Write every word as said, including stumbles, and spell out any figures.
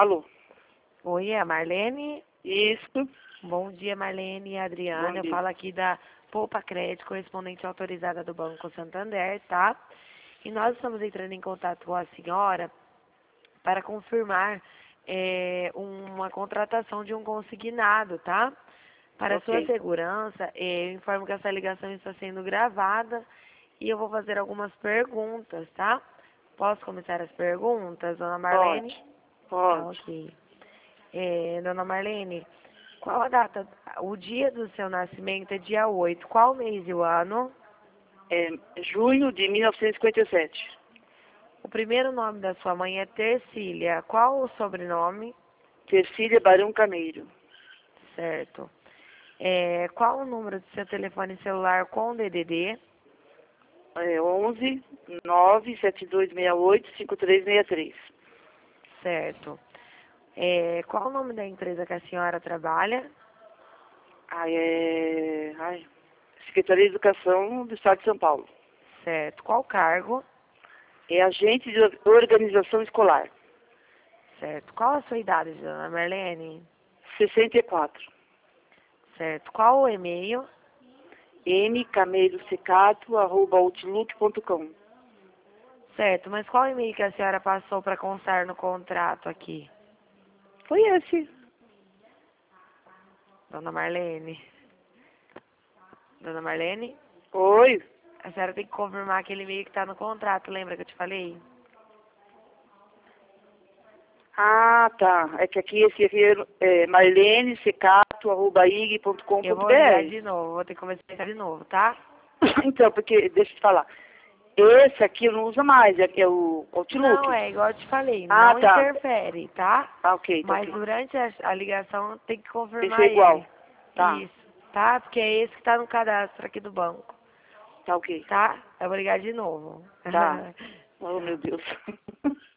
Alô? Oi, é a Marlene? Isso. Bom dia, Marlene e Adriana. Bom Eu dia. falo aqui da Poupa Crédito, correspondente autorizada do Banco Santander, tá? E nós estamos entrando em contato com a senhora para confirmar é, uma contratação de um consignado, tá? Para sua Ok. segurança, eh, eu informo que essa ligação está sendo gravada e eu vou fazer algumas perguntas, tá? Posso começar as perguntas, dona Marlene? Pode. Tá, Pode. ok. É, dona Marlene, qual a data, o dia do seu nascimento é dia oito, qual mês e o ano? É junho de mil novecentos e cinquenta e sete. O primeiro nome da sua mãe é Tercília, qual o sobrenome? Tercília Barão Cameiro. Certo. É, qual o número do seu telefone celular com D D D? É onze nove sete dois seis oito cinco três seis três. Certo. É, qual o nome da empresa que a senhora trabalha? Ai, é... Ai. Secretaria de Educação do Estado de São Paulo. Certo. Qual cargo? É agente de organização escolar. Certo. Qual a sua idade, dona Marlene? sessenta e quatro. Certo. Qual o e-mail? mcameirosecato arroba outlook ponto com. Certo, mas qual e-mail que a senhora passou para constar no contrato aqui? Foi esse. Dona Marlene? Dona Marlene? Oi. A senhora tem que confirmar aquele e-mail que está no contrato, lembra que eu te falei? Ah, tá. É que aqui esse aqui é marlene secato arroba ig ponto com Eu ponto vou ligar br. de novo, vou ter que começar de novo, tá? Então, porque, deixa eu te falar. Esse aqui eu não uso mais, é, é o Não, Outlook. é igual eu te falei, Ah, não tá. interfere, tá? Ah, ok, tá Mas ok. durante a, a ligação tem que Esse é confirmar igual. ele. Tá, Isso, tá? Porque é esse que está no cadastro aqui do banco, tá ok. tá? Eu vou ligar de novo. Tá. Oh, meu Tchau. Deus.